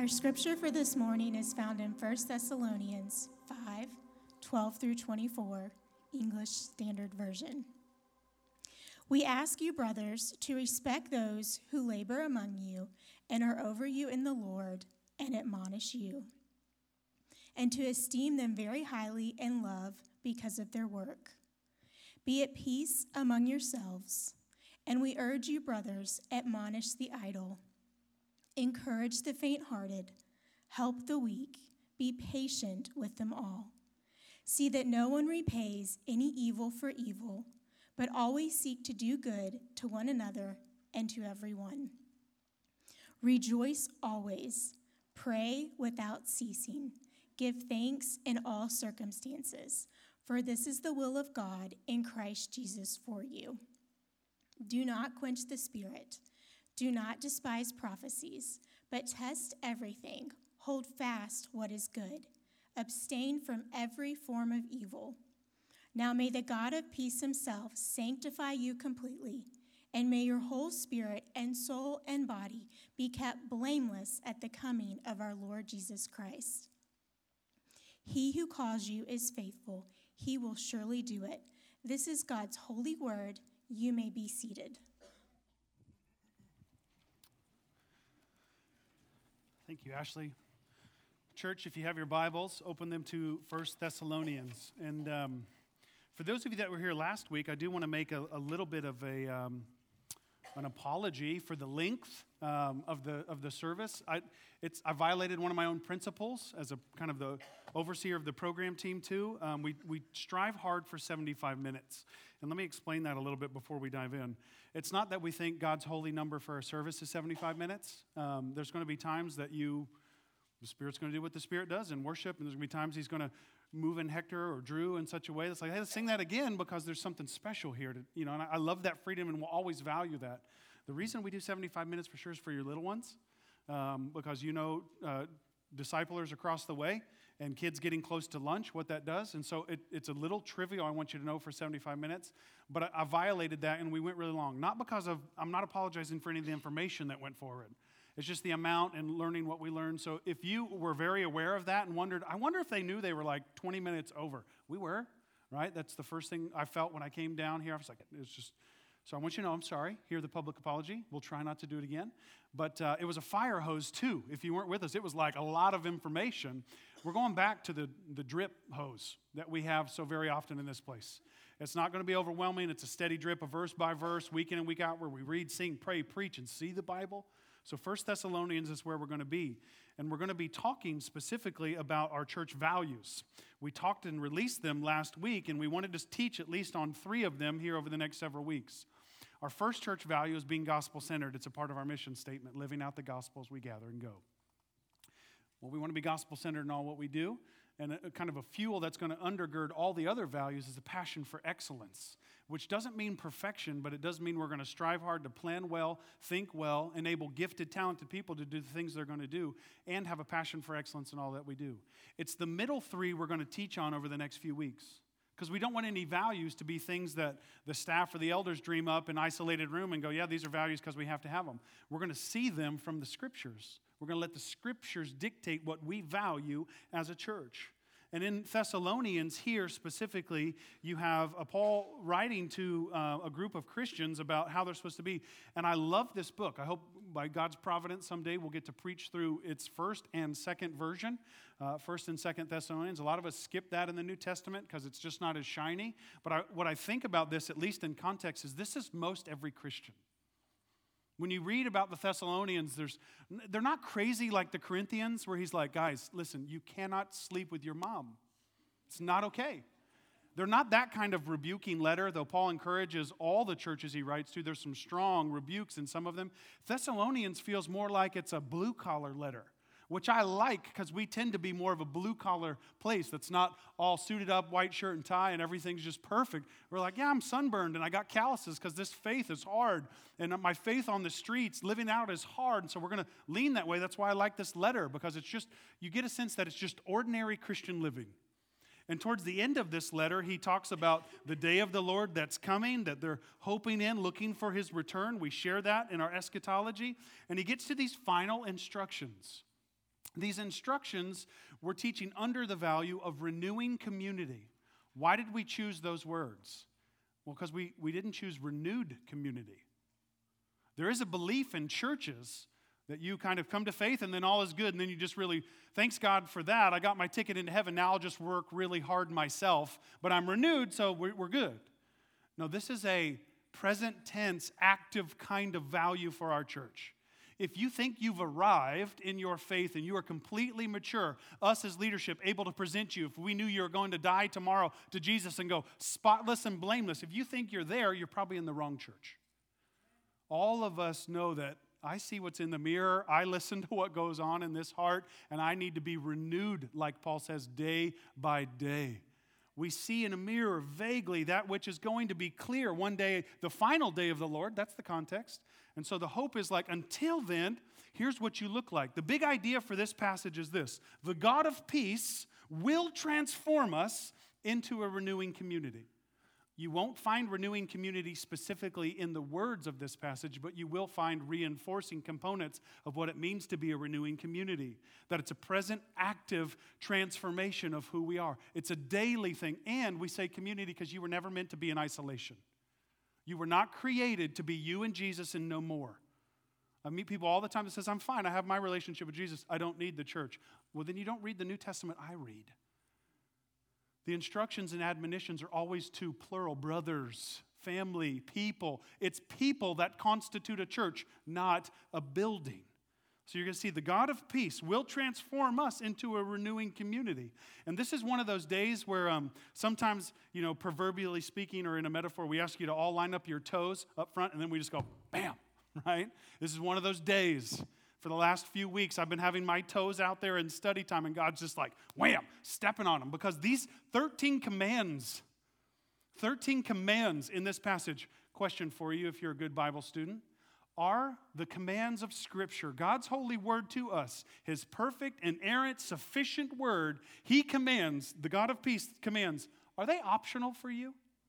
Our scripture for this morning is found in 1 Thessalonians 5:12 through 24, English Standard Version. We ask you, brothers, to respect those who labor among you and are over you in the Lord and admonish you, and to esteem them very highly in love because of their work. Be at peace among yourselves, and we urge you, brothers, admonish the idle, encourage the faint-hearted, help the weak, be patient with them all. See that no one repays any evil for evil, but always seek to do good to one another and to everyone. Rejoice always, pray without ceasing, give thanks in all circumstances, for this is the will of God in Christ Jesus for you. Do not quench the Spirit. Do not despise prophecies, but test everything. Hold fast what is good. Abstain from every form of evil. Now may the God of peace himself sanctify you completely, and may your whole spirit and soul and body be kept blameless at the coming of our Lord Jesus Christ. He who calls you is faithful. He will surely do it. This is God's holy word. You may be seated. Thank you, Ashley. Church, if you have your Bibles, open them to 1 Thessalonians. And for those of you that were here last week, I do want to make a little bit of an apology for the length of the service. I violated one of my own principles as a kind of the overseer of the program team too. We strive hard for 75 minutes. And let me explain that a little bit before we dive in. It's not that we think God's holy number for our service is 75 minutes. There's going to be times that the Spirit's going to do what the Spirit does in worship, and there's going to be times He's going to move in Hector or Drew in such a way that's like, hey, let's sing that again because there's something special here. And I love that freedom and will always value that. The reason we do 75 minutes for sure is for your little ones, because disciplers across the way and kids getting close to lunch, what that does. And so it's a little trivial, I want you to know, for 75 minutes. But I violated that, and we went really long. Not because I'm not apologizing for any of the information that went forward. It's just the amount and learning what we learned. So if you were very aware of that and wondered, I wonder if they knew they were like 20 minutes over. We were, right? That's the first thing I felt when I came down here. I was like, so I want you to know I'm sorry. Hear the public apology. We'll try not to do it again. But it was a fire hose too. If you weren't with us, it was like a lot of information. We're going back to the drip hose that we have so very often in this place. It's not going to be overwhelming. It's a steady drip, a verse by verse, week in and week out, where we read, sing, pray, preach, and see the Bible. So 1 Thessalonians is where we're going to be. And we're going to be talking specifically about our church values. We talked and released them last week, and we wanted to teach at least on 3 of them here over the next several weeks. Our first church value is being gospel-centered. It's a part of our mission statement, living out the gospel as we gather and go. Well, we want to be gospel-centered in all what we do. And a kind of a fuel that's going to undergird all the other values is a passion for excellence, which doesn't mean perfection, but it does mean we're going to strive hard to plan well, think well, enable gifted, talented people to do the things they're going to do, and have a passion for excellence in all that we do. It's the middle 3 we're going to teach on over the next few weeks, because we don't want any values to be things that the staff or the elders dream up in an isolated room and go, yeah, these are values because we have to have them. We're going to see them from the Scriptures. We're going to let the Scriptures dictate what we value as a church. And in Thessalonians here specifically, you have Paul writing to a group of Christians about how they're supposed to be. And I love this book. I hope by God's providence someday we'll get to preach through its first and second version, 1st and 2nd Thessalonians. A lot of us skip that in the New Testament because it's just not as shiny. But what I think about this, at least in context, is this is most every Christian. When you read about the Thessalonians, they're not crazy like the Corinthians, where he's like, guys, listen, you cannot sleep with your mom. It's not okay. They're not that kind of rebuking letter, though Paul encourages all the churches he writes to. There's some strong rebukes in some of them. Thessalonians feels more like it's a blue-collar letter, which I like because we tend to be more of a blue-collar place that's not all suited up, white shirt and tie, and everything's just perfect. We're like, yeah, I'm sunburned, and I got calluses because this faith is hard, and my faith on the streets, living out is hard, and so we're going to lean that way. That's why I like this letter, because it's just, you get a sense that it's just ordinary Christian living. And towards the end of this letter, he talks about the day of the Lord that's coming, that they're hoping in, looking for his return. We share that in our eschatology. And he gets to these final instructions. These instructions were teaching under the value of renewing community. Why did we choose those words? Well, because we didn't choose renewed community. There is a belief in churches that you kind of come to faith and then all is good, and then you just really, thanks God for that, I got my ticket into heaven, now I'll just work really hard myself, but I'm renewed, so we're good. No, this is a present tense, active kind of value for our church. If you think you've arrived in your faith and you are completely mature, us as leadership able to present you, if we knew you were going to die tomorrow to Jesus and go spotless and blameless, if you think you're there, you're probably in the wrong church. All of us know that I see what's in the mirror, I listen to what goes on in this heart, and I need to be renewed, like Paul says, day by day. We see in a mirror vaguely that which is going to be clear one day, the final day of the Lord. That's the context. And so the hope is like, until then, here's what you look like. The big idea for this passage is this: the God of peace will transform us into a renewing community. You won't find renewing community specifically in the words of this passage, but you will find reinforcing components of what it means to be a renewing community. That it's a present, active transformation of who we are. It's a daily thing. And we say community because you were never meant to be in isolation. You were not created to be you and Jesus and no more. I meet people all the time that says, I'm fine, I have my relationship with Jesus, I don't need the church. Well, then you don't read the New Testament I read. The instructions and admonitions are always to plural, brothers, family, people. It's people that constitute a church, not a building. So you're going to see the God of peace will transform us into a renewing community. And this is one of those days where sometimes, proverbially speaking or in a metaphor, we ask you to all line up your toes up front and then we just go, bam, right? This is one of those days. For the last few weeks, I've been having my toes out there in study time, and God's just like, wham, stepping on them. Because these 13 commands in this passage, question for you if you're a good Bible student, are the commands of Scripture, God's holy word to us, His perfect, inerrant, sufficient word. He commands, the God of peace commands, are they optional for you?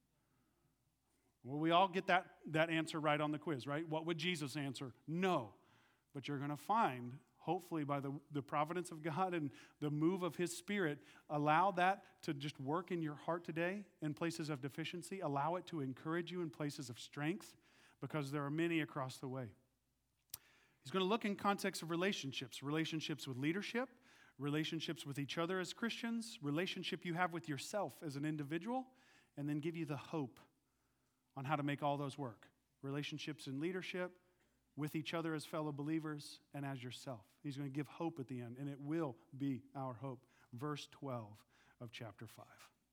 Well, we all get that answer right on the quiz, right? What would Jesus answer? No. But you're going to find, hopefully by the providence of God and the move of His Spirit, allow that to just work in your heart today in places of deficiency. Allow it to encourage you in places of strength, because there are many across the way. He's going to look in context of relationships with leadership, relationships with each other as Christians, relationship you have with yourself as an individual, and then give you the hope on how to make all those work. Relationships in leadership, with each other as fellow believers, and as yourself. He's going to give hope at the end, and it will be our hope. Verse 12 of chapter 5.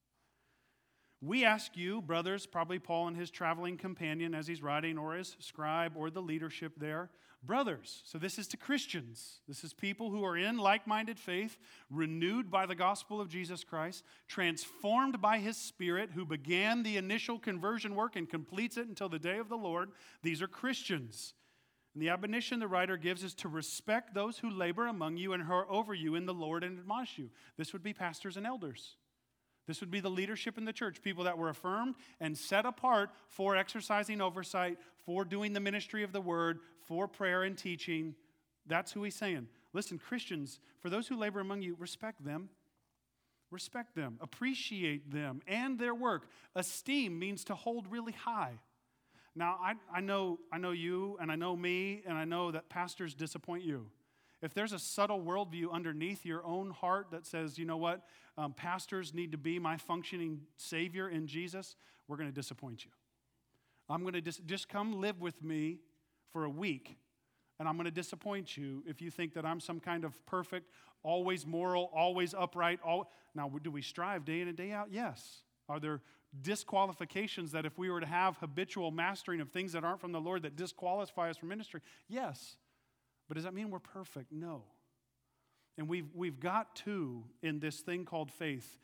We ask you, brothers, probably Paul and his traveling companion as he's writing, or his scribe, or the leadership there, brothers. So this is to Christians. This is people who are in like-minded faith, renewed by the gospel of Jesus Christ, transformed by His Spirit, who began the initial conversion work and completes it until the day of the Lord. These are Christians. And the admonition the writer gives is to respect those who labor among you and who are over you in the Lord and admonish you. This would be pastors and elders. This would be the leadership in the church, people that were affirmed and set apart for exercising oversight, for doing the ministry of the word, for prayer and teaching. That's who he's saying. Listen, Christians, for those who labor among you, respect them. Respect them. Appreciate them and their work. Esteem means to hold really high. Now, I know you, and I know me, and I know that pastors disappoint you. If there's a subtle worldview underneath your own heart that says, you know what, pastors need to be my functioning Savior in Jesus, we're going to disappoint you. I'm going to just come live with me for a week, and I'm going to disappoint you if you think that I'm some kind of perfect, always moral, always upright. Now, do we strive day in and day out? Yes. Are there disqualifications that if we were to have habitual mastering of things that aren't from the Lord that disqualify us from ministry? Yes. But does that mean we're perfect? No. And we've got to, in this thing called faith,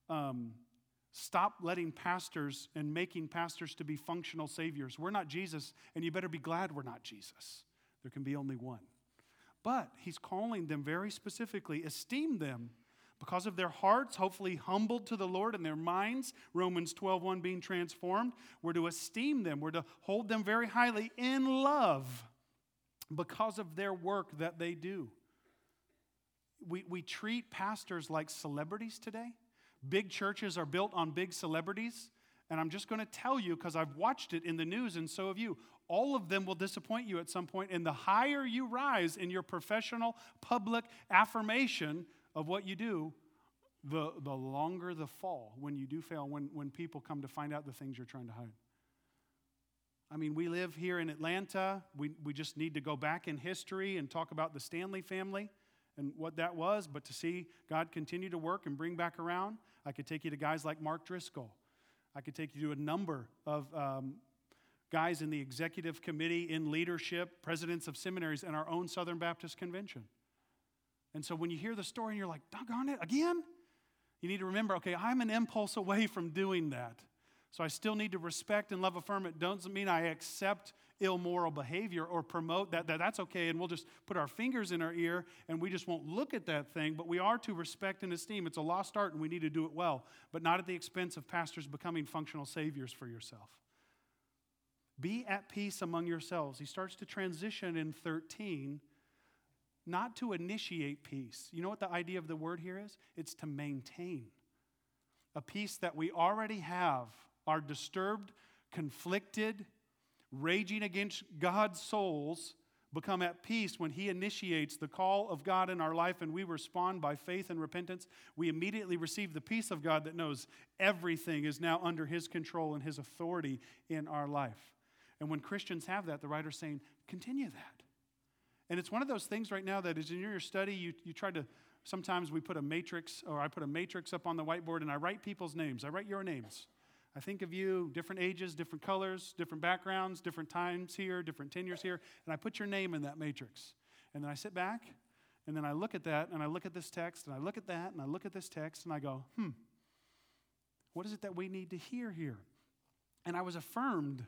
stop letting pastors and making pastors to be functional saviors. We're not Jesus, and you better be glad we're not Jesus. There can be only one. But he's calling them very specifically, esteem them because of their hearts, hopefully humbled to the Lord, and their minds, Romans 12:1, being transformed. We're to esteem them. We're to hold them very highly in love because of their work that they do. We treat pastors like celebrities today. Big churches are built on big celebrities. And I'm just going to tell you, because I've watched it in the news and so have you, all of them will disappoint you at some point. And the higher you rise in your professional, public affirmation of what you do, the longer the fall when you do fail, when people come to find out the things you're trying to hide. I mean, we live here in Atlanta. We just need to go back in history and talk about the Stanley family and what that was. But to see God continue to work and bring back around, I could take you to guys like Mark Driscoll. I could take you to a number of guys in the executive committee, in leadership, presidents of seminaries, and our own Southern Baptist Convention. And so when you hear the story and you're like, doggone it, again? You need to remember, okay, I'm an impulse away from doing that. So I still need to respect and love affirm. It doesn't mean I accept immoral behavior or promote that that's okay, and we'll just put our fingers in our ear and we just won't look at that thing, but we are to respect and esteem. It's a lost art and we need to do it well, but not at the expense of pastors becoming functional saviors for yourself. Be at peace among yourselves. He starts to transition in 13, not to initiate peace. You know what the idea of the word here is? It's to maintain a peace that we already have. Our disturbed, conflicted, raging against God's souls become at peace when He initiates the call of God in our life and we respond by faith and repentance. We immediately receive the peace of God that knows everything is now under His control and His authority in our life. And when Christians have that, the writer's saying, continue that. And it's one of those things right now that is in your study, you try to, sometimes we put a matrix, or I put a matrix up on the whiteboard and I write people's names. I write your names. I think of you, different ages, different colors, different backgrounds, different times here, different tenures here, and I put your name in that matrix. And then I sit back, and then I look at that, and I look at this text, and I look at that, and I look at this text, and I go, what is it that we need to hear here? And I was affirmed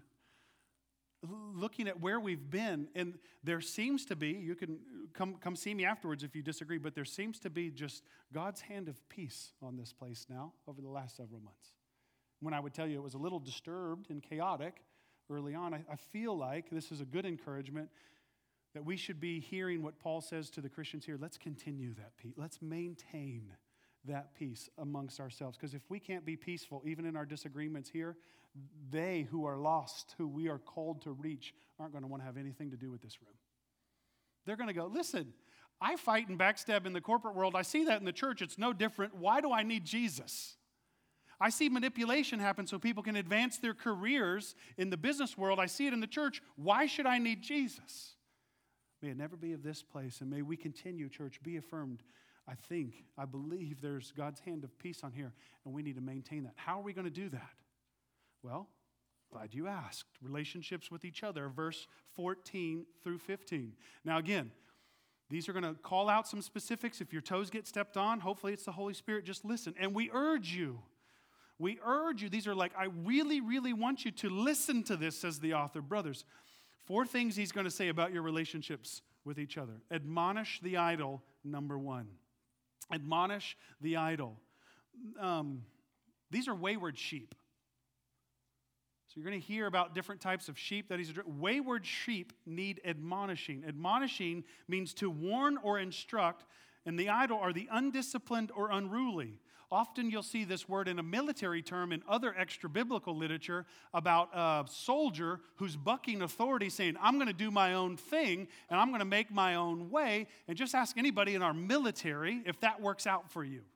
looking at where we've been, and there seems to be, you can come see me afterwards if you disagree, but there seems to be just God's hand of peace on this place now over the last several months. When I would tell you it was a little disturbed and chaotic early on, I feel like this is a good encouragement that we should be hearing what Paul says to the Christians here. Let's continue that peace. Let's maintain that peace amongst ourselves. Because if we can't be peaceful, even in our disagreements here, they who are lost, who we are called to reach, aren't going to want to have anything to do with this room. They're going to go, listen, I fight and backstab in the corporate world. I see that in the church. It's no different. Why do I need Jesus? I see manipulation happen so people can advance their careers in the business world. I see it in the church. Why should I need Jesus? May it never be of this place, and may we continue, church, be affirmed. I believe there's God's hand of peace on here, and we need to maintain that. How are we going to do that? Well, glad you asked. Relationships with each other, verse 14 through 15. Now again, these are going to call out some specifics. If your toes get stepped on, hopefully it's the Holy Spirit. Just listen. And we urge you. These are like, I really, really want you to listen to this, says the author. Brothers, 4 things he's going to say about your relationships with each other. Admonish the idle, number 1. Admonish the idle. These are wayward sheep. So you're going to hear about different types of sheep that he's addressing. Wayward sheep need admonishing. Admonishing means to warn or instruct, and the idle are the undisciplined or unruly. Often you'll see this word in a military term in other extra-biblical literature about a soldier who's bucking authority, saying, I'm going to do my own thing, and I'm going to make my own way. And just ask anybody in our military if that works out for you.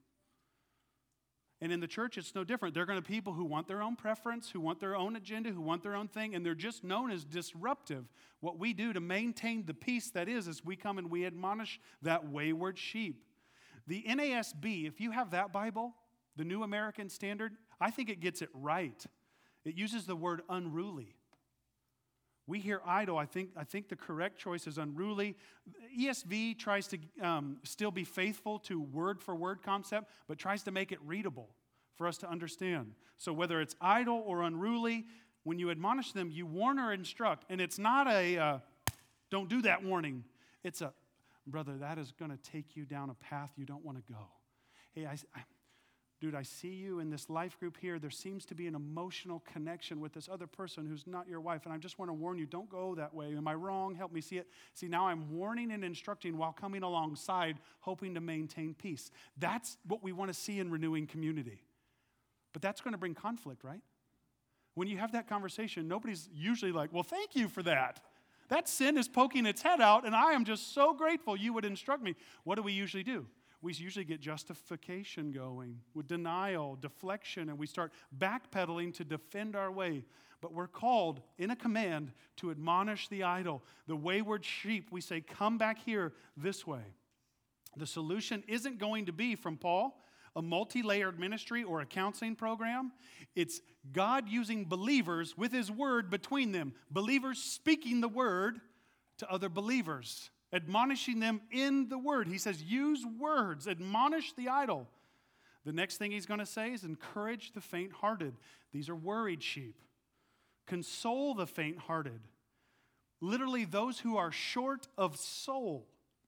And in the church, it's no different. They're going to be people who want their own preference, who want their own agenda, who want their own thing, and they're just known as disruptive. What we do to maintain the peace that is we come and we admonish that wayward sheep. The NASB, if you have that Bible, the New American Standard, I think it gets it right. It uses the word unruly. We hear idle. I think the correct choice is unruly. ESV tries to still be faithful to word-for-word concept, but tries to make it readable for us to understand. So whether it's idle or unruly, when you admonish them, you warn or instruct. And it's not a don't do that warning. It's a, brother, that is going to take you down a path you don't want to go. Hey, dude, I see you in this life group here. There seems to be an emotional connection with this other person who's not your wife, and I just want to warn you, don't go that way. Am I wrong? Help me see it. See, now I'm warning and instructing while coming alongside, hoping to maintain peace. That's what we want to see in renewing community. But that's going to bring conflict, right? When you have that conversation, nobody's usually like, well, thank you for that. That sin is poking its head out, and I am just so grateful you would instruct me. What do we usually do? We usually get justification going with denial, deflection, and we start backpedaling to defend our way. But we're called in a command to admonish the idle. The wayward sheep, we say, come back here this way. The solution isn't going to be, from Paul, a multi-layered ministry or a counseling program. It's God using believers with his word between them. Believers speaking the word to other believers, admonishing them in the word. He says, use words, admonish the idle. The next thing he's going to say is encourage the faint-hearted. These are worried sheep. Console the faint-hearted. Literally, those who are short of soul.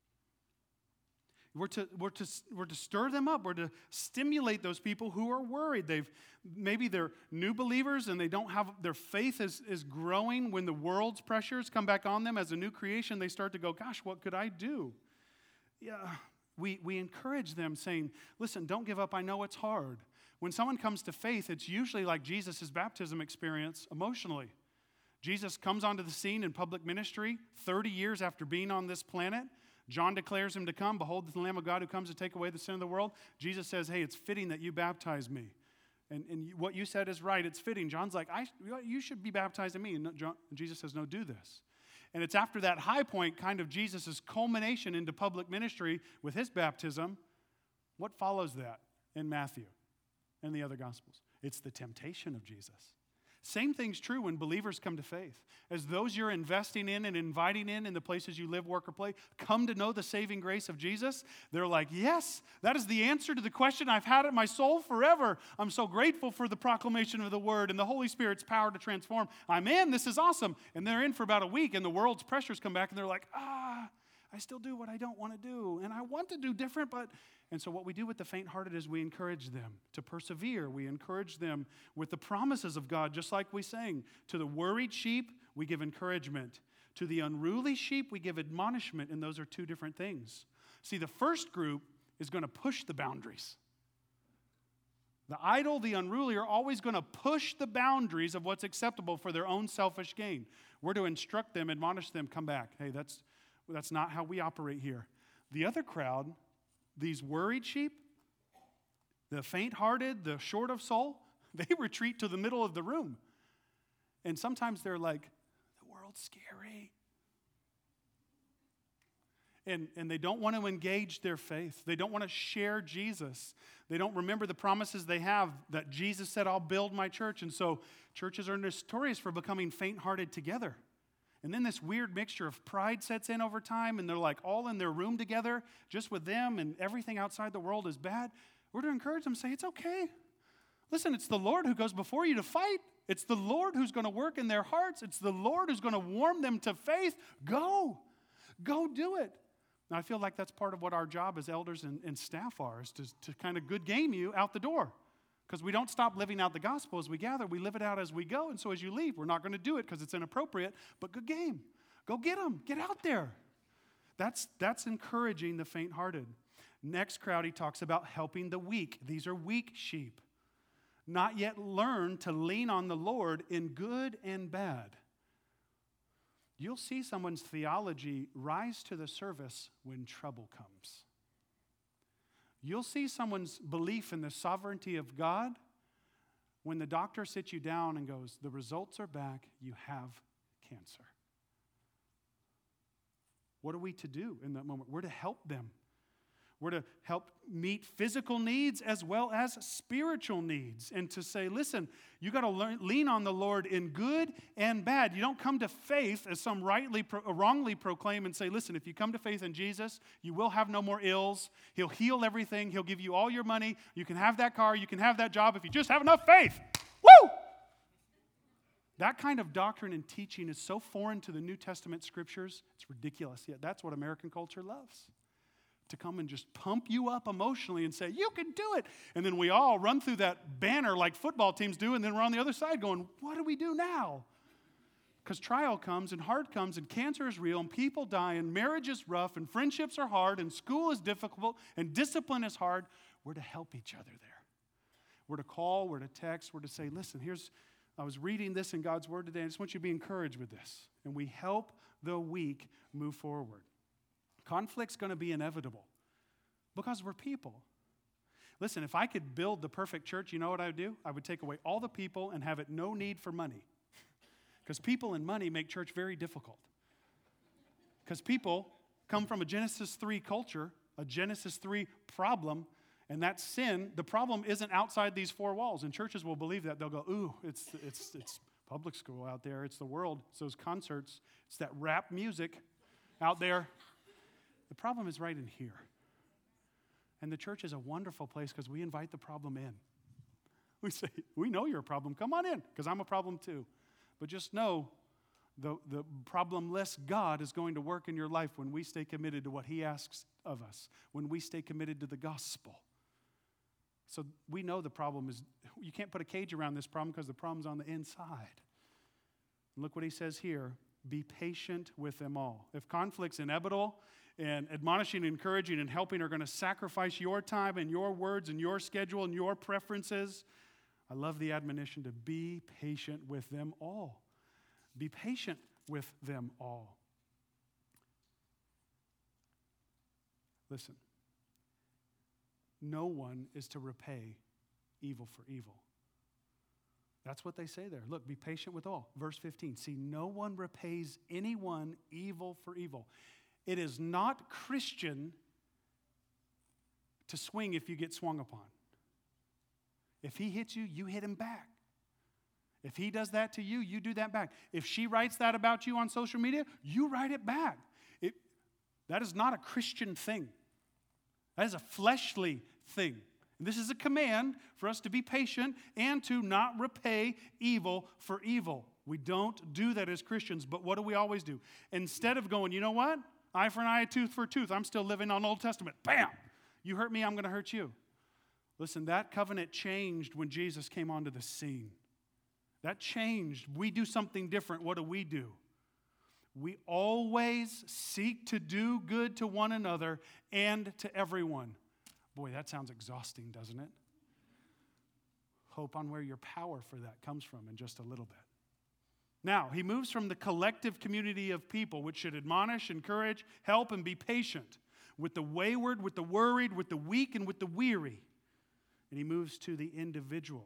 We're to stir them up. We're to stimulate those people who are worried. Maybe they're new believers and they don't have, their faith is growing. When the world's pressures come back on them as a new creation, they start to go, gosh, what could I do? Yeah, we encourage them saying, listen, don't give up. I know it's hard. When someone comes to faith, it's usually like Jesus' baptism experience emotionally. Jesus comes onto the scene in public ministry 30 years after being on this planet. John declares him to come. Behold, the Lamb of God who comes to take away the sin of the world. Jesus says, hey, it's fitting that you baptize me. And what you said is right. It's fitting. John's like, you should be baptized in me. And Jesus says, no, do this. And it's after that high point, kind of Jesus' culmination into public ministry with his baptism. What follows that in Matthew and the other Gospels? It's the temptation of Jesus. Same thing's true when believers come to faith. As those you're investing in and inviting in the places you live, work, or play, come to know the saving grace of Jesus, they're like, yes, that is the answer to the question I've had in my soul forever. I'm so grateful for the proclamation of the word and the Holy Spirit's power to transform. I'm in, this is awesome. And they're in for about a week, and the world's pressures come back, and they're like, I still do what I don't want to do, and I want to do different, but... And so what we do with the faint-hearted is we encourage them to persevere. We encourage them with the promises of God, just like we sang. To the worried sheep, we give encouragement. To the unruly sheep, we give admonishment, and those are two different things. See, the first group is going to push the boundaries. The idle, the unruly are always going to push the boundaries of what's acceptable for their own selfish gain. We're to instruct them, admonish them, come back. Hey, that's not how we operate here. The other crowd, these worried sheep, the faint-hearted, the short of soul, they retreat to the middle of the room. And sometimes they're like, the world's scary. And they don't want to engage their faith. They don't want to share Jesus. They don't remember the promises they have that Jesus said, I'll build my church. And so churches are notorious for becoming faint-hearted together. And then this weird mixture of pride sets in over time, and they're like all in their room together, just with them, and everything outside the world is bad. We're to encourage them, say, it's okay. Listen, it's the Lord who goes before you to fight. It's the Lord who's going to work in their hearts. It's the Lord who's going to warm them to faith. Go do it. And I feel like that's part of what our job as elders and staff are, is to kind of good game you out the door. Because we don't stop living out the gospel as we gather. We live it out as we go. And so as you leave, we're not going to do it because it's inappropriate. But good game. Go get them. Get out there. That's encouraging the faint-hearted. Next crowd, he talks about helping the weak. These are weak sheep. Not yet learned to lean on the Lord in good and bad. You'll see someone's theology rise to the surface when trouble comes. You'll see someone's belief in the sovereignty of God when the doctor sits you down and goes, the results are back, you have cancer. What are we to do in that moment? We're to help them. We're to help meet physical needs as well as spiritual needs. And to say, listen, you got to lean on the Lord in good and bad. You don't come to faith as some wrongly proclaim and say, listen, if you come to faith in Jesus, you will have no more ills. He'll heal everything. He'll give you all your money. You can have that car. You can have that job if you just have enough faith. Woo! That kind of doctrine and teaching is so foreign to the New Testament scriptures, it's ridiculous. Yet that's what American culture loves. to come and just pump you up emotionally and say, you can do it. And then we all run through that banner like football teams do, and then we're on the other side going, what do we do now? Because trial comes and hard comes and cancer is real and people die and marriage is rough and friendships are hard and school is difficult and discipline is hard. We're to help each other there. We're to call, we're to text, we're to say, listen, I was reading this in God's Word today. I just want you to be encouraged with this. And we help the weak move forward. Conflict's going to be inevitable because we're people. Listen, if I could build the perfect church, you know what I would do? I would take away all the people and have it no need for money. Because people and money make church very difficult. Because people come from a Genesis 3 culture, a Genesis 3 problem, and that sin, the problem isn't outside these four walls. And churches will believe that. They'll go, ooh, it's public school out there. It's the world. It's those concerts. It's that rap music out there. The problem is right in here. And the church is a wonderful place because we invite the problem in. We say, we know you're a problem. Come on in, because I'm a problem too. But just know the problemless God is going to work in your life when we stay committed to what He asks of us, when we stay committed to the gospel. So we know the problem is, you can't put a cage around this problem because the problem's on the inside. Look what He says here, be patient with them all. If conflict's inevitable and admonishing, encouraging, and helping are going to sacrifice your time and your words and your schedule and your preferences, I love the admonition to be patient with them all. Be patient with them all. Listen, no one is to repay evil for evil. That's what they say there. Look, be patient with all. Verse 15, see, no one repays anyone evil for evil. It is not Christian to swing if you get swung upon. If he hits you, you hit him back. If he does that to you, you do that back. If she writes that about you on social media, you write it back. That is not a Christian thing. That is a fleshly thing. And this is a command for us to be patient and to not repay evil for evil. We don't do that as Christians, but what do we always do? Instead of going, you know what? Eye for an eye, tooth for a tooth. I'm still living on Old Testament. Bam! You hurt me, I'm going to hurt you. Listen, that covenant changed when Jesus came onto the scene. That changed. We do something different. What do? We always seek to do good to one another and to everyone. Boy, that sounds exhausting, doesn't it? Hope on where your power for that comes from in just a little bit. Now, he moves from the collective community of people, which should admonish, encourage, help, and be patient with the wayward, with the worried, with the weak, and with the weary. And he moves to the individual.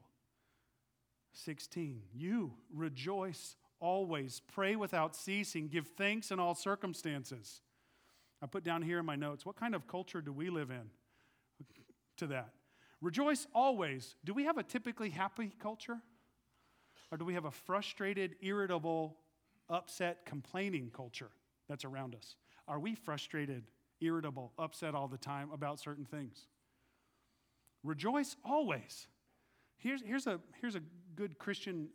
16, you rejoice always, pray without ceasing, give thanks in all circumstances. I put down here in my notes, what kind of culture do we live in to that? Rejoice always. Do we have a typically happy culture? Or do we have a frustrated, irritable, upset, complaining culture that's around us? Are we frustrated, irritable, upset all the time about certain things? Rejoice always. Here's a good Christian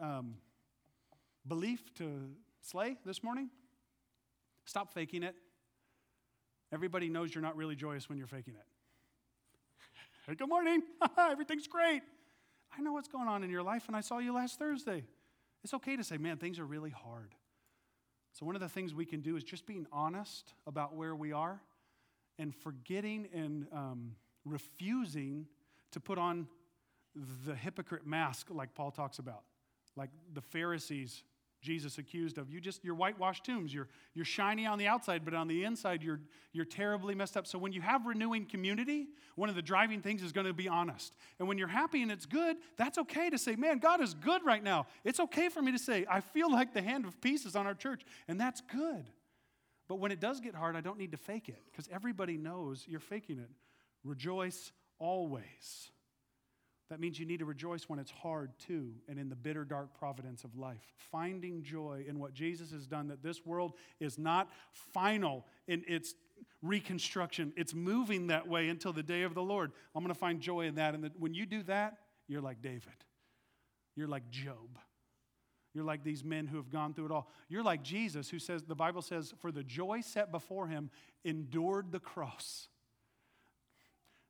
belief to slay this morning. Stop faking it. Everybody knows you're not really joyous when you're faking it. Hey, good morning. Everything's great. I know what's going on in your life, and I saw you last Thursday. It's okay to say, man, things are really hard. So one of the things we can do is just being honest about where we are and forgetting and refusing to put on the hypocrite mask like Paul talks about, like the Pharisees Jesus accused of. You're whitewashed tombs. You're shiny on the outside, but on the inside you're terribly messed up. So when you have renewing community, one of the driving things is going to be honest. And when you're happy and it's good, that's okay to say, man, God is good right now. It's okay for me to say, I feel like the hand of peace is on our church, and that's good. But when it does get hard, I don't need to fake it, because everybody knows you're faking it. Rejoice always. That means you need to rejoice when it's hard too, and in the bitter, dark providence of life. Finding joy in what Jesus has done, that this world is not final in its reconstruction. It's moving that way until the day of the Lord. I'm going to find joy in that. And when you do that, you're like David. You're like Job. You're like these men who have gone through it all. You're like Jesus, who says, the Bible says, for the joy set before him, endured the cross.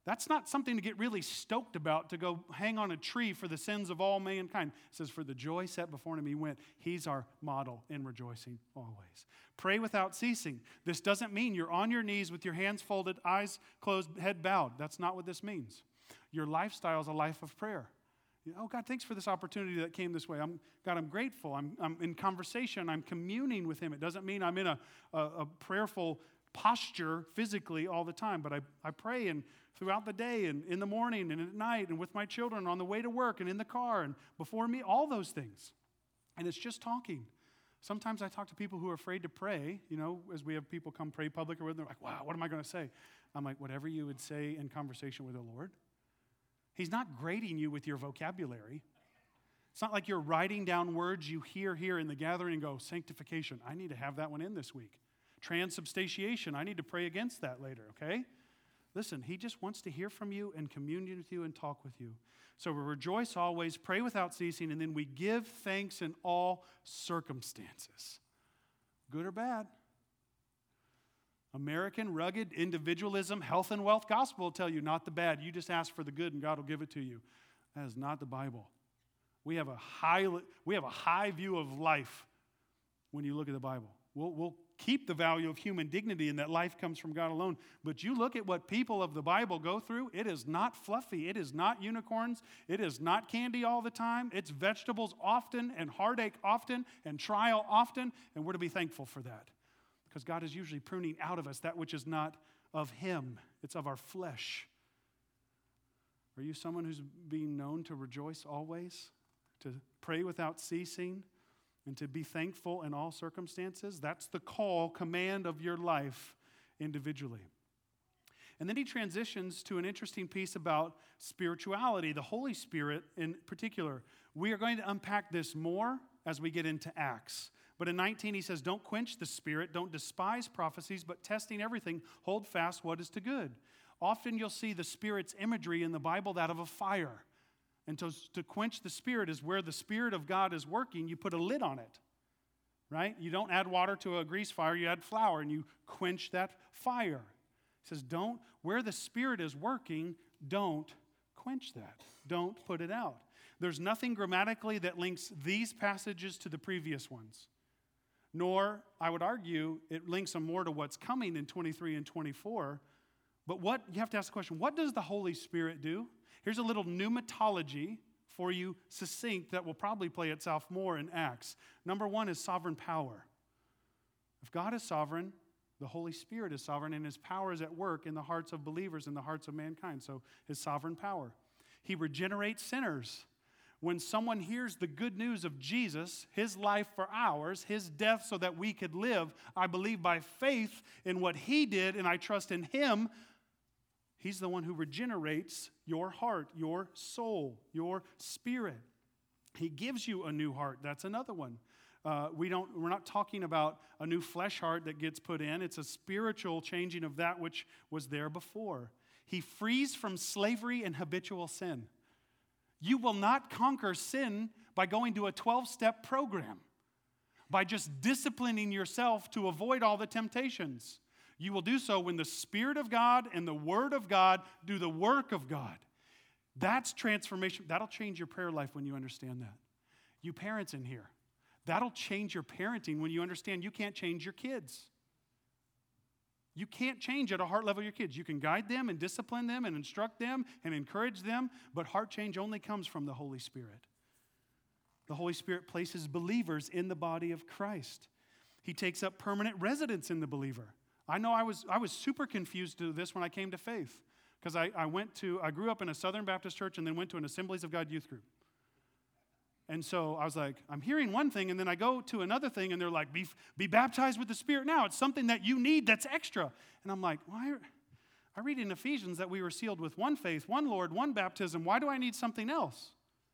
That's not something to get really stoked about, to go hang on a tree for the sins of all mankind. It says, for the joy set before him he went. He's our model in rejoicing always. Pray without ceasing. This doesn't mean you're on your knees with your hands folded, eyes closed, head bowed. That's not what this means. Your lifestyle is a life of prayer. Oh, God, thanks for this opportunity that came this way. God, I'm grateful. I'm in conversation. I'm communing with him. It doesn't mean I'm in a prayerful posture physically all the time, but I pray and throughout the day and in the morning and at night and with my children on the way to work and in the car and before me, all those things. And it's just talking. Sometimes I talk to people who are afraid to pray, as we have people come pray public or they're like, wow, what am I going to say? I'm like, whatever you would say in conversation with the Lord. He's not grading you with your vocabulary. It's not like you're writing down words you hear here in the gathering and go, sanctification, I need to have that one in this week. Transubstantiation, I need to pray against that later, okay? Listen, he just wants to hear from you and commune with you and talk with you. So we rejoice always, pray without ceasing, and then we give thanks in all circumstances, good or bad. American rugged individualism, health and wealth gospel will tell you not the bad. You just ask for the good and God will give it to you. That is not the Bible. We have a high view of life when you look at the Bible. We'll keep the value of human dignity and that life comes from God alone. But you look at what people of the Bible go through, it is not fluffy. It is not unicorns. It is not candy all the time. It's vegetables often and heartache often and trial often. And we're to be thankful for that. Because God is usually pruning out of us that which is not of him. It's of our flesh. Are you someone who's being known to rejoice always? To pray without ceasing? And to be thankful in all circumstances? That's the command of your life individually. And then he transitions to an interesting piece about spirituality, the Holy Spirit in particular. We are going to unpack this more as we get into Acts. But in 19, he says, don't quench the Spirit, don't despise prophecies, but testing everything, hold fast what is to good. Often you'll see the Spirit's imagery in the Bible, that of a fire. And to quench the Spirit is where the Spirit of God is working. You put a lid on it, right? You don't add water to a grease fire. You add flour, and you quench that fire. He says, where the Spirit is working, don't quench that. Don't put it out. There's nothing grammatically that links these passages to the previous ones. Nor, I would argue, it links them more to what's coming in 23 and 24. But you have to ask the question, what does the Holy Spirit do? Here's a little pneumatology for you, succinct, that will probably play itself more in Acts. Number one is sovereign power. If God is sovereign, the Holy Spirit is sovereign, and his power is at work in the hearts of believers, in the hearts of mankind. So his sovereign power. He regenerates sinners. When someone hears the good news of Jesus, his life for ours, his death so that we could live, I believe by faith in what he did, and I trust in him. He's the one who regenerates your heart, your soul, your spirit. He gives you a new heart. That's another one. We're not talking about a new flesh heart that gets put in. It's a spiritual changing of that which was there before. He frees from slavery and habitual sin. You will not conquer sin by going to a 12-step program, by just disciplining yourself to avoid all the temptations. You will do so when the Spirit of God and the Word of God do the work of God. That's transformation. That'll change your prayer life when you understand that. You parents in here, that'll change your parenting when you understand you can't change your kids. You can't change at a heart level your kids. You can guide them and discipline them and instruct them and encourage them, but heart change only comes from the Holy Spirit. The Holy Spirit places believers in the body of Christ. He takes up permanent residence in the believer. I know I was super confused to this when I came to faith, because I grew up in a Southern Baptist church and then went to an Assemblies of God youth group. And so I was like, I'm hearing one thing, and then I go to another thing, and they're like, be baptized with the Spirit now. It's something that you need that's extra. And I'm like, why? I read in Ephesians that we were sealed with one faith, one Lord, one baptism. Why do I need something else?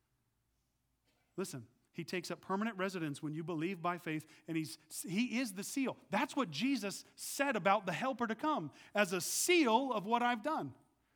Listen, he takes up permanent residence when you believe by faith, and he is the seal. That's what Jesus said about the helper to come, as a seal of what I've done.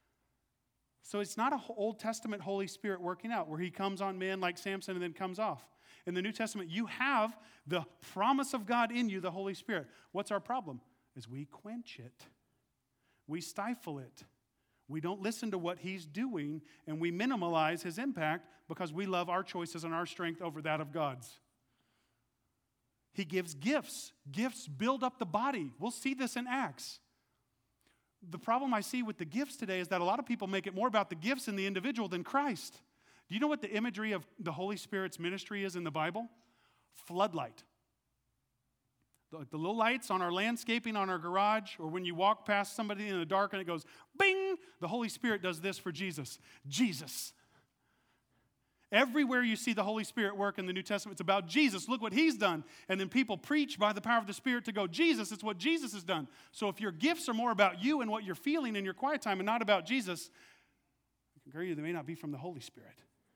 So it's not an Old Testament Holy Spirit working out where he comes on men like Samson and then comes off. In the New Testament, you have the promise of God in you, the Holy Spirit. What's our problem? Is we quench it. We stifle it. We don't listen to what he's doing, and we minimalize his impact because we love our choices and our strength over that of God's. He gives gifts. Gifts build up the body. We'll see this in Acts. The problem I see with the gifts today is that a lot of people make it more about the gifts in the individual than Christ. Do you know what the imagery of the Holy Spirit's ministry is in the Bible? Floodlight. The little lights on our landscaping, on our garage, or when you walk past somebody in the dark and it goes, bing! The Holy Spirit does this for Jesus. Jesus. Everywhere you see the Holy Spirit work in the New Testament, it's about Jesus. Look what he's done. And then people preach by the power of the Spirit to go, Jesus, it's what Jesus has done. So if your gifts are more about you and what you're feeling in your quiet time and not about Jesus, I can agree they may not be from the Holy Spirit.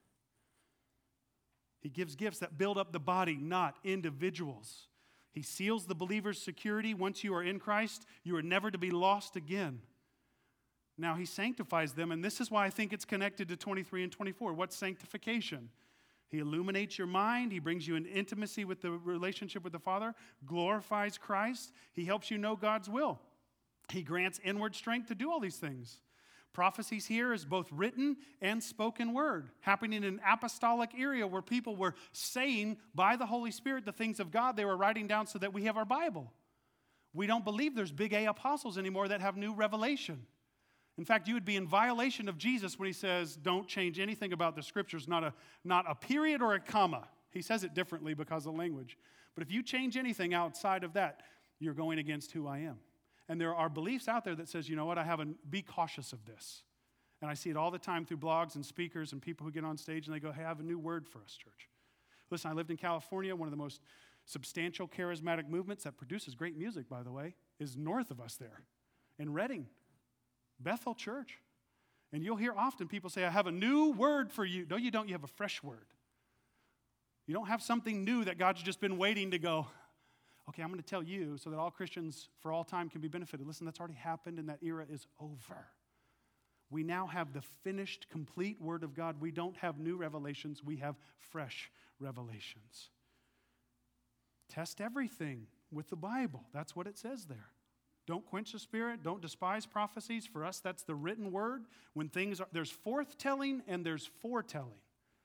He gives gifts that build up the body, not individuals. He seals the believer's security. Once you are in Christ, you are never to be lost again. Now, he sanctifies them, and this is why I think it's connected to 23 and 24. What's sanctification? He illuminates your mind. He brings you in intimacy with the relationship with the Father, glorifies Christ. He helps you know God's will. He grants inward strength to do all these things. Prophecies here is both written and spoken word, happening in an apostolic area where people were saying by the Holy Spirit the things of God they were writing down so that we have our Bible. We don't believe there's big A apostles anymore that have new revelation. In fact, you would be in violation of Jesus when he says, don't change anything about the Scriptures, not a period or a comma. He says it differently because of language. But if you change anything outside of that, you're going against who I am. And there are beliefs out there that says, you know what, be cautious of this. And I see it all the time through blogs and speakers and people who get on stage and they go, hey, I have a new word for us, church. Listen, I lived in California. One of the most substantial charismatic movements that produces great music, by the way, is north of us there in Redding, Bethel Church. And you'll hear often people say, I have a new word for you. No, you don't. You have a fresh word. You don't have something new that God's just been waiting to go, okay, I'm going to tell you so that all Christians for all time can be benefited. Listen, that's already happened and that era is over. We now have the finished, complete Word of God. We don't have new revelations. We have fresh revelations. Test everything with the Bible. That's what it says there. Don't quench the Spirit. Don't despise prophecies. For us, that's the written Word. When there's forthtelling and there's foretelling.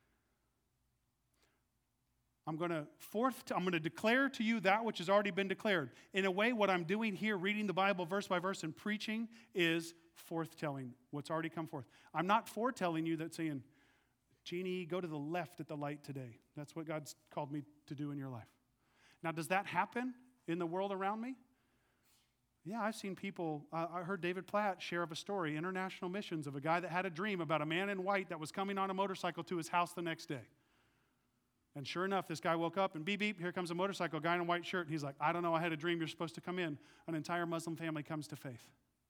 I'm going to declare to you that which has already been declared. In a way, what I'm doing here, reading the Bible verse by verse and preaching, is forthtelling what's already come forth. I'm not foretelling you that saying, Jeannie, go to the left at the light today. That's what God's called me to do in your life. Now, does that happen in the world around me? Yeah, I've seen people, I heard David Platt share of a story, international missions, of a guy that had a dream about a man in white that was coming on a motorcycle to his house the next day. And sure enough, this guy woke up and beep, beep, here comes a motorcycle, guy in a white shirt. And he's like, I don't know, I had a dream you're supposed to come in. An entire Muslim family comes to faith.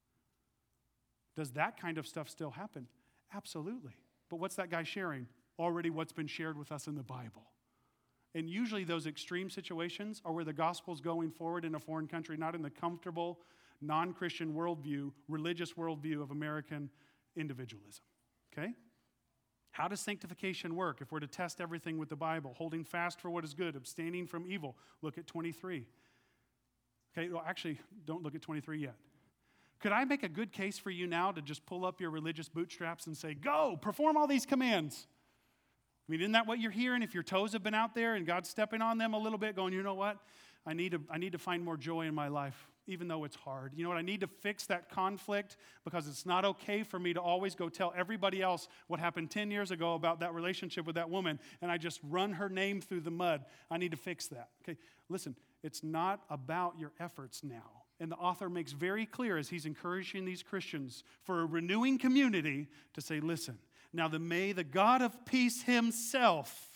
Does that kind of stuff still happen? Absolutely. But what's that guy sharing? Already what's been shared with us in the Bible. And usually those extreme situations are where the gospel's going forward in a foreign country, not in the comfortable, non-Christian worldview, religious worldview of American individualism. Okay? How does sanctification work if we're to test everything with the Bible? Holding fast for what is good, abstaining from evil. Look at 23. Okay, well, actually, don't look at 23 yet. Could I make a good case for you now to just pull up your religious bootstraps and say, go, perform all these commands? I mean, isn't that what you're hearing? If your toes have been out there and God's stepping on them a little bit, going, you know what? I need to find more joy in my life, even though it's hard. You know what? I need to fix that conflict because it's not okay for me to always go tell everybody else what happened 10 years ago about that relationship with that woman, and I just run her name through the mud. I need to fix that. Okay, listen, it's not about your efforts now. And the author makes very clear as he's encouraging these Christians for a renewing community to say, listen, now may the God of peace himself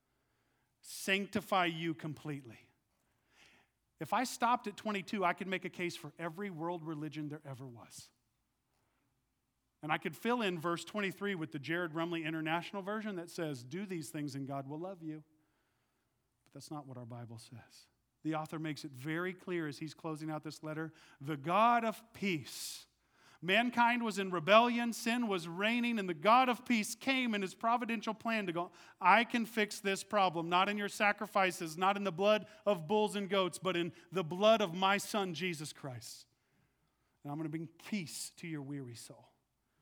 sanctify you completely. If I stopped at 22, I could make a case for every world religion there ever was. And I could fill in verse 23 with the Jared Rumley International Version that says, do these things and God will love you. But that's not what our Bible says. The author makes it very clear as he's closing out this letter, the God of peace. Mankind was in rebellion, sin was reigning, and the God of peace came in his providential plan to go, I can fix this problem, not in your sacrifices, not in the blood of bulls and goats, but in the blood of my Son, Jesus Christ. And I'm going to bring peace to your weary soul.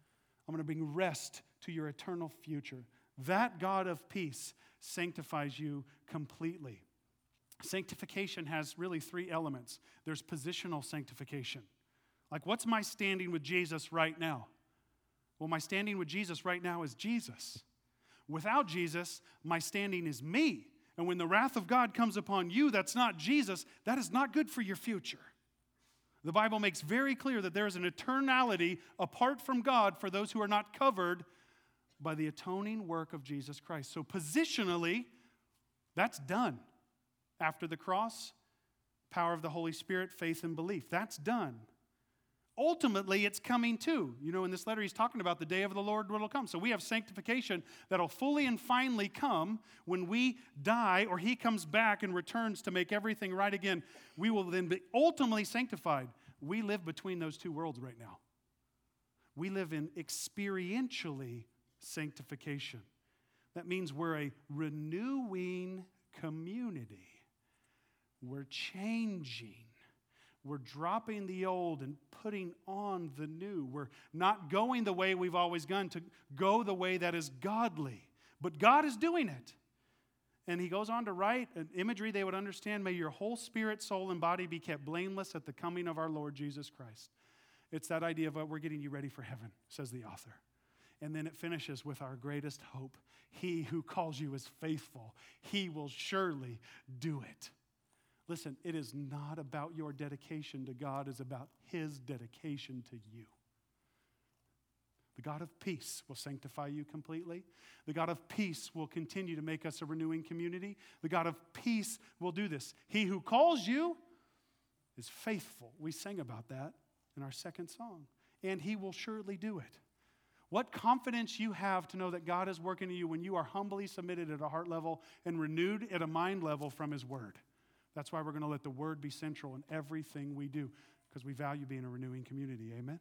I'm going to bring rest to your eternal future. That God of peace sanctifies you completely. Sanctification has really three elements. There's positional sanctification. Like, what's my standing with Jesus right now? Well, my standing with Jesus right now is Jesus. Without Jesus, my standing is me. And when the wrath of God comes upon you, that's not Jesus, that is not good for your future. The Bible makes very clear that there is an eternality apart from God for those who are not covered by the atoning work of Jesus Christ. So positionally, that's done. After the cross, power of the Holy Spirit, faith and belief. That's done. Ultimately, it's coming too. You know, in this letter, he's talking about the day of the Lord will come. So we have sanctification that'll fully and finally come when we die or he comes back and returns to make everything right again. We will then be ultimately sanctified. We live between those two worlds right now. We live in experientially sanctification. That means we're a renewing community. We're changing. We're dropping the old and putting on the new. We're not going the way we've always gone to go the way that is godly. But God is doing it. And he goes on to write an imagery they would understand. May your whole spirit, soul, and body be kept blameless at the coming of our Lord Jesus Christ. It's that idea of we're getting you ready for heaven, says the author. And then it finishes with our greatest hope. He who calls you is faithful. He will surely do it. Listen, it is not about your dedication to God. It's about his dedication to you. The God of peace will sanctify you completely. The God of peace will continue to make us a renewing community. The God of peace will do this. He who calls you is faithful. We sang about that in our second song. And he will surely do it. What confidence you have to know that God is working in you when you are humbly submitted at a heart level and renewed at a mind level from his word. That's why we're going to let the word be central in everything we do, because we value being a renewing community. Amen?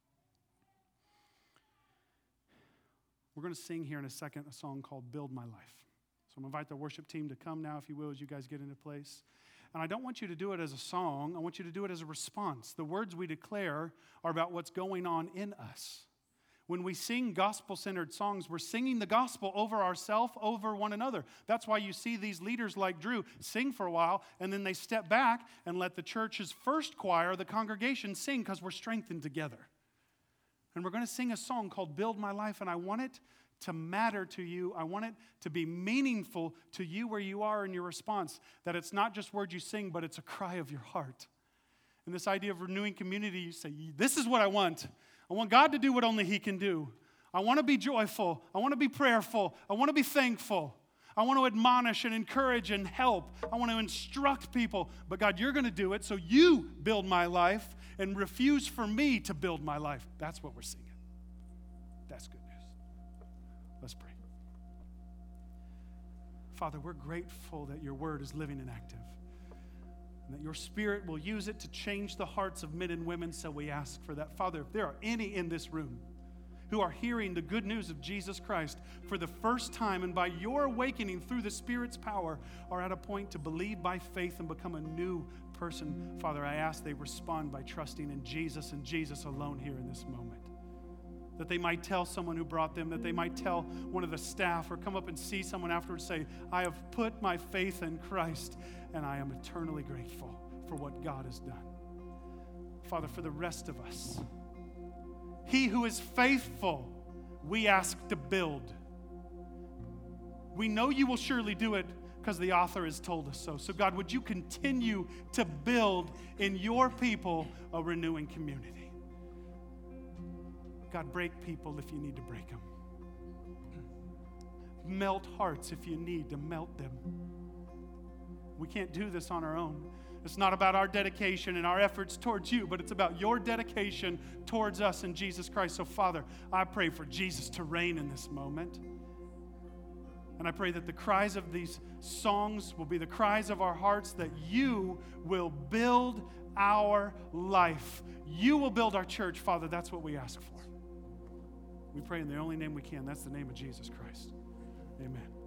We're going to sing here in a second a song called Build My Life. So I'm going to invite the worship team to come now, if you will, as you guys get into place. And I don't want you to do it as a song. I want you to do it as a response. The words we declare are about what's going on in us. When we sing gospel-centered songs, we're singing the gospel over ourselves, over one another. That's why you see these leaders like Drew sing for a while, and then they step back and let the church's first choir, the congregation, sing because we're strengthened together. And we're going to sing a song called Build My Life, and I want it to matter to you. I want it to be meaningful to you where you are in your response, that it's not just words you sing, but it's a cry of your heart. And this idea of renewing community, you say, this is what I want. I want God to do what only he can do. I want to be joyful. I want to be prayerful. I want to be thankful. I want to admonish and encourage and help. I want to instruct people. But God, you're going to do it, so you build my life and refuse for me to build my life. That's what we're singing. That's good news. Let's pray. Father, we're grateful that your word is living and active, and that your Spirit will use it to change the hearts of men and women, so we ask for that. Father, if there are any in this room who are hearing the good news of Jesus Christ for the first time, and by your awakening through the Spirit's power are at a point to believe by faith and become a new person, Father, I ask they respond by trusting in Jesus and Jesus alone here in this moment. That they might tell someone who brought them, that they might tell one of the staff or come up and see someone afterwards say, I have put my faith in Christ and I am eternally grateful for what God has done. Father, for the rest of us, he who is faithful, we ask to build. We know you will surely do it because the author has told us so. So God, would you continue to build in your people a renewing community? God, break people if you need to break them. Melt hearts if you need to melt them. We can't do this on our own. It's not about our dedication and our efforts towards you, but it's about your dedication towards us in Jesus Christ. So, Father, I pray for Jesus to reign in this moment. And I pray that the cries of these songs will be the cries of our hearts, that you will build our life. You will build our church, Father. That's what we ask for. We pray in the only name we can. That's the name of Jesus Christ. Amen.